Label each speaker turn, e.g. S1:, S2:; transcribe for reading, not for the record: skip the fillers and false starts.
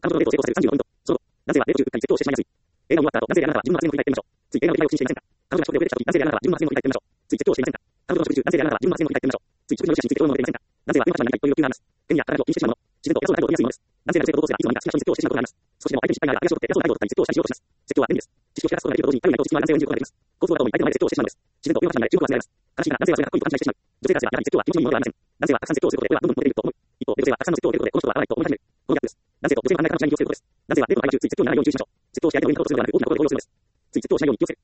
S1: 彼女のデートを成功させる35分。その後、男性はデート中、うっかりセットをしてしまいやすい。映画を見終わった後、男性であなたは自分の発言を振り返ってみましょう。つい映画の依頼を禁止していませんか？彼女が食事を出てきた時、男性であなたは自分の発言を振り返ってみましょう。ついセットをしていませんか？彼女の食事中、男性であなたは自分の発言を振り返ってみましょう。つい食事の良し悪しについて興味を持っていませんか？男性は電話になりたいという欲求があります。手にや彼女を禁止してしまうもの。自然と偉そうな態度を取りやすいものです。男性である生徒同士がいつもみんな好きな人にセットをしてしまうことがあります。少しでも相手に失敗があれば怪しを取って偉そうな態度を取ったりセットをしたりしようとします。セットは便利です。知識を知らすことができると同時に、頼りないと実は男性を演じることができます。コースを後に相手の前でセットをしてしまうのです。自然と世の中に注目を集められます。悲しいが男性はそれがかっこいいと勘違いしてしまう。女性たちはやはりセットは気持ちいいものではありません。男性はたくさんセットをすることで俺はどんどんモテていると思う。一方で女性はたくさんのセットを受けることでこの人は合わないと思い始める。この逆です。男性と女性の考え方の違いに気をつけることです。男性はデートの会話中ついセットをしないように注意しましょう。セットをしないように気をつけることではなく大きな心で動揺するのです。ついセットをしないように気をつける。